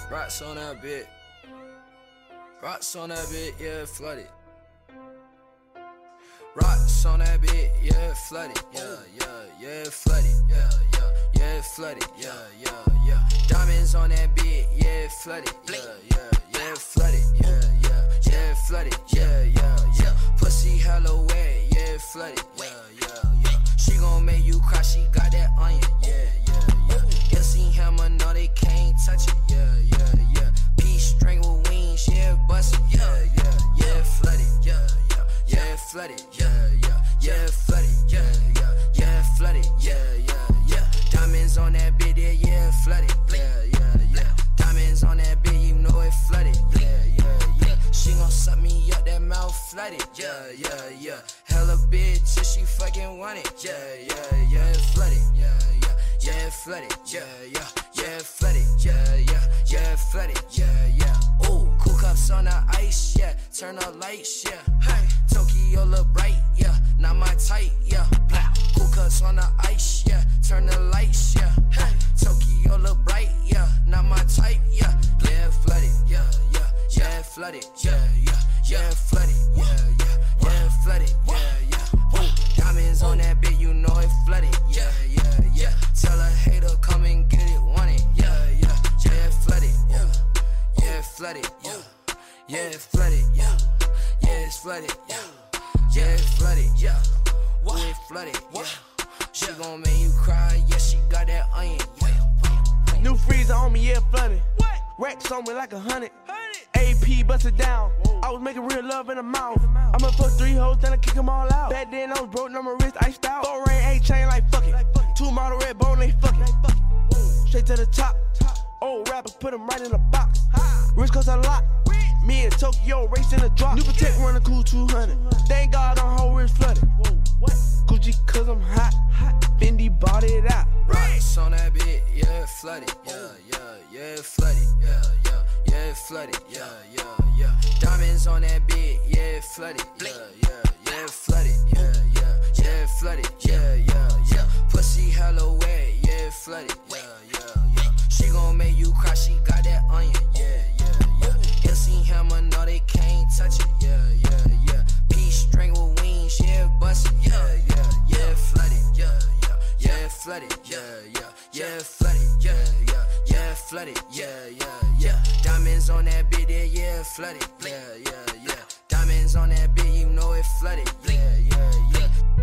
Rocks on that bit. Rocks on that bit, yeah, flooded. Rocks on that bit, yeah, flooded. Yeah, flooded. Yeah, flooded. Yeah. Diamonds on that bit, yeah, flooded. Yeah, flooded. Yeah, flooded. Yeah. Pussy hella wet, yeah, flooded. Yeah. She gon' make you cry, she got that onion. Yeah. Seen hammer, no they can't touch it. Yeah. Peace string with wings, yeah, bust it. Yeah, flooded. Yeah, flooded. Yeah, flooded. Yeah, flooded. Yeah. Diamonds on that bit, yeah, flooded. Yeah. Diamonds on that bit, you know it flooded. Yeah. She gon' suck me up, that mouth flooded. Yeah. Hella bitch, if she fucking want it. Yeah, flooded. Yeah, flooded. Yeah, flooded. Yeah, flooded. Yeah. Ooh, cool cups on the ice, yeah. Turn up lights, yeah. Hey, Tokyo look bright, yeah. Not my type, yeah. Cool cups on the ice, yeah. Turn the lights, yeah. Hey, Tokyo look bright, yeah. Not my type, yeah. Yeah, flooded. Yeah, flooded. Yeah, flooded. Yeah, flooded. Yeah. Ooh, diamonds on that bit, you know it flooded. Yeah. Tell a hater come and get it, want it. Yeah, flooded. Yeah, flooded. Yeah, flooded. Yeah, it's flooded. Yeah, it's flooded. Yeah, ooh, it flooded. Yeah, she gon' make you cry. Yeah, she got that onion. New freezer on me, yeah, flooded. Racks on me like 100. AP bust it down. I was making real love in the mouth. I'ma fuck 3 hoes, then I kick them all out. Back then I was broke, now my wrist iced out. 4 ring, 8 chain, like fuck it. 2 model red bone, they fucking. Straight to the top. Old rappers put them right in the box. Wrist cost a lot. Me and Tokyo racing the drop. New Protect running cool 200. Thank God our whole wrist flooded. Gucci cause I'm hot. Fendi bought it out. Rocks on that bit, yeah, flooded. Yeah, flooded. Yeah, flooded. Yeah. Diamonds on that bit, yeah, flooded. Yeah, flooded. Yeah, flooded. Yeah. Pussy hella wet, yeah, flooded. Yeah. She gon' make you cry, she got that onion. Yeah. Seen hammer, no they can't touch it. Yeah. Peace string with wings, yeah, bust it. Yeah, flooded. Yeah, flooded. Yeah, flooded. Yeah, flooded. Yeah. Diamonds on that bit, yeah, flooded. Yeah. Diamonds on that bit, you know it flooded. Yeah.